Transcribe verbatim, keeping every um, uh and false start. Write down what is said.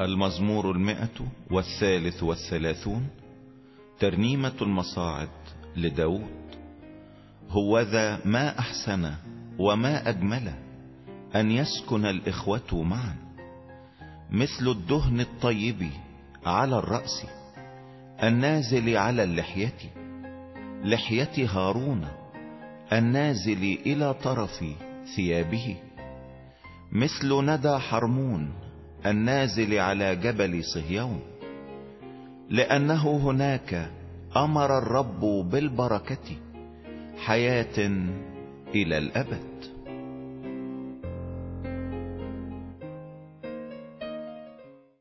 المزمور المئة والثالث والثلاثون، ترنيمة المصاعد لداود. هوذا ما أحسن وما أجمل أن يسكن الإخوة معا، مثل الدهن الطيب على الرأس النازل على اللحية، لحية هارون النازل إلى طرف ثيابه، مثل ندى حرمون النازل على جبل صهيون، لأنه هناك أمر الرب بالبركة، حياة إلى الأبد.